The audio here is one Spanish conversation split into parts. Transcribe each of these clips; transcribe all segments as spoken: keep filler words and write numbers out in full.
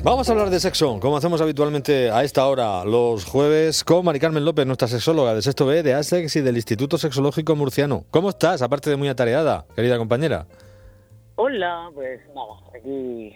Vamos a hablar de sexo, como hacemos habitualmente a esta hora los jueves, con Mari Carmen López, nuestra sexóloga de Sexto B, de ASEX y del Instituto Sexológico Murciano. ¿Cómo estás, aparte de muy atareada, querida compañera? Hola, pues nada, aquí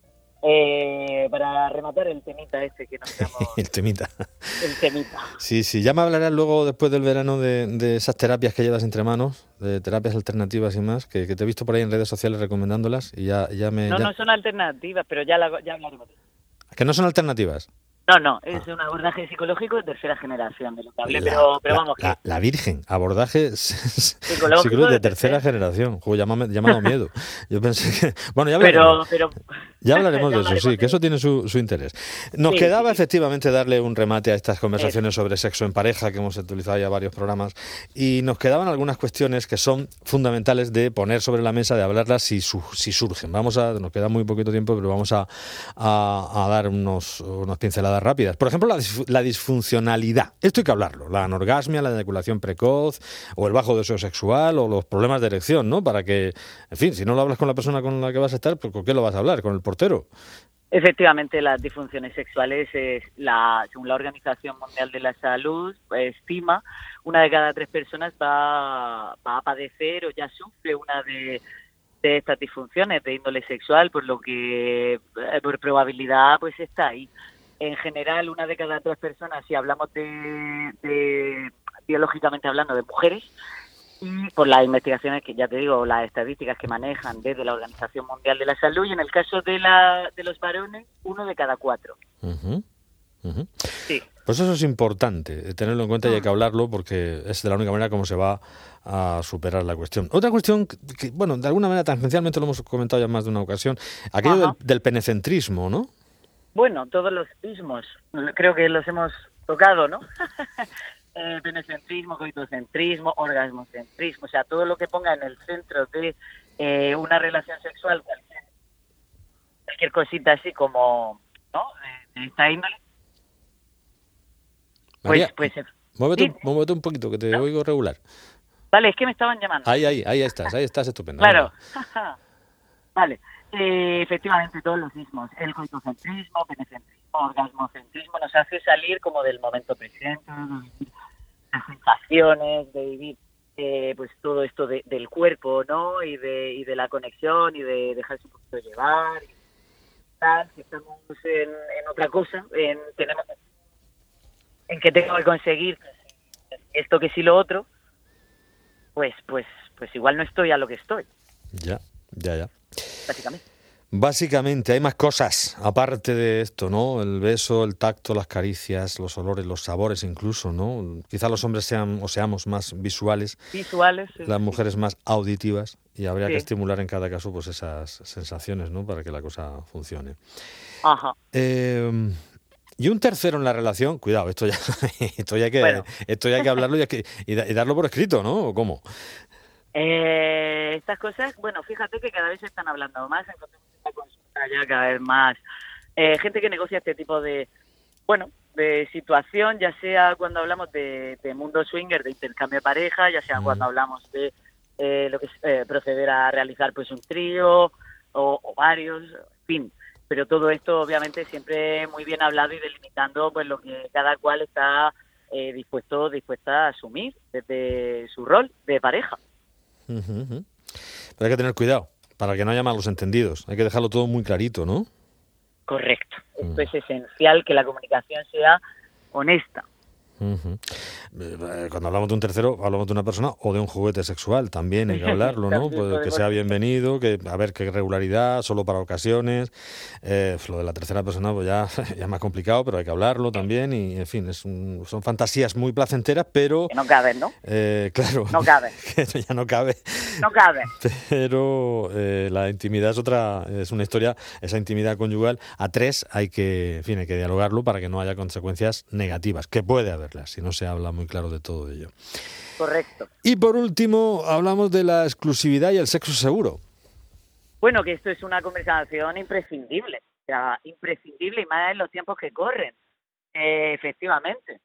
eh, para rematar el temita este que nos quedamos... El temita. El temita. Sí, sí, ya me hablarás luego, después del verano, de, de esas terapias que llevas entre manos, de terapias alternativas y más, que, que te he visto por ahí en redes sociales recomendándolas y ya, ya me... No, ya... no son alternativas, pero ya, la, ya hablaremos. ¿Que no son alternativas? No, no, es Ah. un abordaje psicológico de tercera generación, de lo que hablé, La, pero, pero la, vamos, que... la, la Virgen, abordaje Psicológico psicológico de de tercera tercera. generación. Joder, ya me, ha- ya me ha dado miedo. Yo pensé que... Bueno, ya hablaremos. Pero, pero... Ya hablaremos ya de eso, hablaremos sí, de que eso eso. tiene su, su interés. Nos Sí, quedaba sí, sí. efectivamente darle un remate a estas conversaciones Eso. sobre sexo en pareja, que hemos utilizado ya varios programas, y nos quedaban algunas cuestiones que son fundamentales de poner sobre la mesa, de hablarlas si, su, si surgen. Vamos a, nos queda muy poquito tiempo, pero vamos a, a, a dar unos, unas pinceladas rápidas. Por ejemplo, la, la disfuncionalidad. Esto hay que hablarlo. La anorgasmia, la eyaculación precoz, o el bajo deseo sexual, o los problemas de erección, ¿no? Para que, en fin, si no lo hablas con la persona con la que vas a estar, pues ¿con qué lo vas a hablar? ¿Con el portero? Efectivamente, las disfunciones sexuales, es la, según la Organización Mundial de la Salud, pues, estima una de cada tres personas va, va a padecer o ya sufre una de, de estas disfunciones de índole sexual, por lo que eh, por probabilidad pues está ahí. En general, una de cada tres personas, si hablamos de, de biológicamente hablando, de mujeres, y por las investigaciones que ya te digo, las estadísticas que manejan desde la Organización Mundial de la Salud, y en el caso de la de los varones, uno de cada cuatro. Uh-huh. Uh-huh. Sí. Pues eso es importante, tenerlo en cuenta y hay que hablarlo porque es de la única manera como se va a superar la cuestión. Otra cuestión que, que, bueno, de alguna manera tangencialmente lo hemos comentado ya más de una ocasión, aquello del, del penecentrismo, ¿no? Bueno, todos los ismos, creo que los hemos tocado, ¿no? Eh, penecentrismo, coitocentrismo, orgasmocentrismo, o sea, todo lo que ponga en el centro de eh, una relación sexual, cualquier, cualquier cosita así como, ¿no? De, de esta índole. María, Pues, pues, muévete, sí. un, muévete un poquito, que te ¿No? oigo regular. Vale, es que me estaban llamando. Ahí, ahí, ahí estás, ahí estás estupendo. Claro. Vale, eh, efectivamente todos los ismos, el coitocentrismo, penecentrismo, orgasmocentrismo, nos hace salir como del momento presente, de vivir las sensaciones, de vivir eh, pues todo esto de, del cuerpo, ¿no? Y de, y de la conexión y de dejarse un poquito llevar y tal, si estamos en, en otra cosa, en, tenemos, en que tengo que conseguir esto que sí lo otro, pues, pues, pues igual no estoy a lo que estoy. Ya, ya, ya. Básicamente. Básicamente, hay más cosas aparte de esto, ¿no? El beso, el tacto, las caricias, los olores, los sabores incluso, ¿no? Quizá los hombres sean o seamos más visuales, visuales, sí, las mujeres sí. más auditivas, y habría Sí. que estimular en cada caso pues esas sensaciones, ¿no? Para que la cosa funcione. Ajá. Eh, y un tercero en la relación, cuidado, esto ya, esto ya hay que, Bueno. esto ya hay que hablarlo y, hay que, y, da, y darlo por escrito, ¿no? ¿O cómo? Eh, estas cosas, bueno, fíjate que cada vez se están hablando más, encontramos esta consulta ya cada vez más. Eh, gente que negocia este tipo de, bueno, de situación, ya sea cuando hablamos de, de mundo swinger, de intercambio de pareja, ya sea mm. cuando hablamos de eh, lo que es eh, proceder a realizar pues un trío o, o varios, en fin. Pero todo esto obviamente siempre muy bien hablado y delimitando pues lo que cada cual está eh, dispuesto dispuesta a asumir desde su rol de pareja. Uh-huh, uh-huh. Pero hay que tener cuidado para que no haya malos entendidos. Hay que dejarlo todo muy clarito, ¿no? Correcto. Uh-huh. Esto es esencial, que la comunicación sea honesta. Uh-huh. Cuando hablamos de un tercero, hablamos de una persona o de un juguete sexual, también hay que hablarlo, ¿no? Pues que sea bienvenido, que a ver qué regularidad, solo para ocasiones. Eh, lo de la tercera persona pues ya, ya es más complicado, pero hay que hablarlo también y, en fin, es un, son fantasías muy placenteras, pero... Que no caben, ¿no? Eh, claro. No cabe. Que ya no cabe. No cabe. Pero eh, la intimidad es otra, es una historia, esa intimidad conyugal a tres hay que, en fin, hay que dialogarlo para que no haya consecuencias negativas, que puede haber si no se habla muy claro de todo ello. Correcto. Y por último, hablamos de la exclusividad y el sexo seguro. Bueno, que esto es una conversación imprescindible, o sea, imprescindible y más en los tiempos que corren, eh, efectivamente.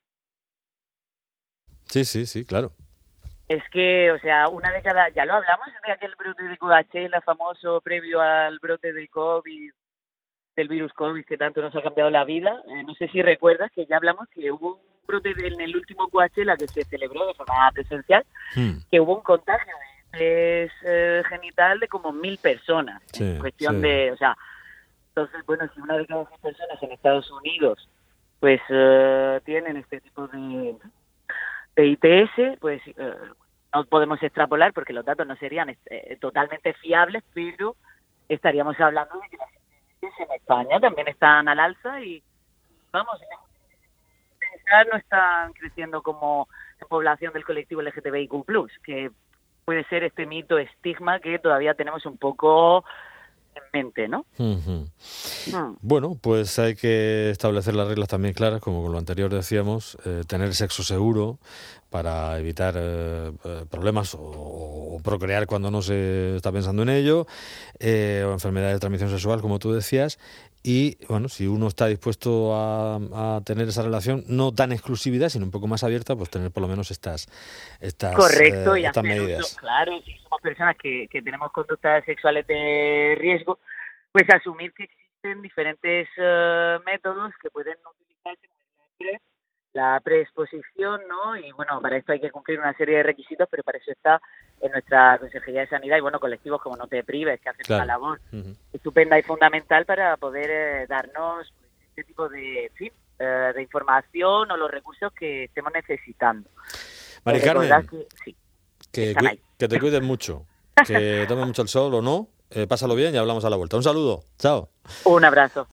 Sí, sí, sí, claro. Es que, o sea, una de cada, ya lo hablamos de aquel brote de Coachella famoso previo al brote de COVID, del virus COVID que tanto nos ha cambiado la vida. Eh, no sé si recuerdas que ya hablamos que hubo un brote en el último Coachella que se celebró de forma presencial, hmm. que hubo un contagio de eh, genital de como mil personas. Sí, en cuestión sí. de, o sea, entonces, bueno, si una de cada seis personas en Estados Unidos pues uh, tienen este tipo de, de I T S, pues uh, no podemos extrapolar porque los datos no serían eh, totalmente fiables, pero estaríamos hablando de que las en España también están al alza y, vamos, no están creciendo como en población del colectivo L G T B I Q plus, que puede ser este mito, estigma que todavía tenemos un poco en mente, ¿no? Uh-huh. Hmm. Bueno, pues hay que establecer las reglas también claras, como con lo anterior decíamos, eh, tener sexo seguro para evitar eh, problemas o, o procrear cuando no se está pensando en ello, eh, o enfermedades de transmisión sexual, como tú decías. Y, bueno, si uno está dispuesto a, a tener esa relación, no tan exclusividad, sino un poco más abierta, pues tener por lo menos estas, estas, Correcto, eh, y estas hacer medidas. Uso, claro, si somos personas que, que tenemos conductas sexuales de riesgo, pues asumir que existen diferentes uh, métodos que pueden utilizarse, la preexposición, ¿no? Y, bueno, para esto hay que cumplir una serie de requisitos, pero para eso está en nuestra Consejería de Sanidad y, bueno, colectivos como No Te Prives, que hacen claro. una labor uh-huh. estupenda y fundamental para poder eh, darnos pues, este tipo de, en fin, eh, de información o los recursos que estemos necesitando. Mari Carmen, que, sí, que, cu- que te cuides mucho, que tomes mucho el sol o no, eh, pásalo bien y hablamos a la vuelta. Un saludo, chao. Un abrazo.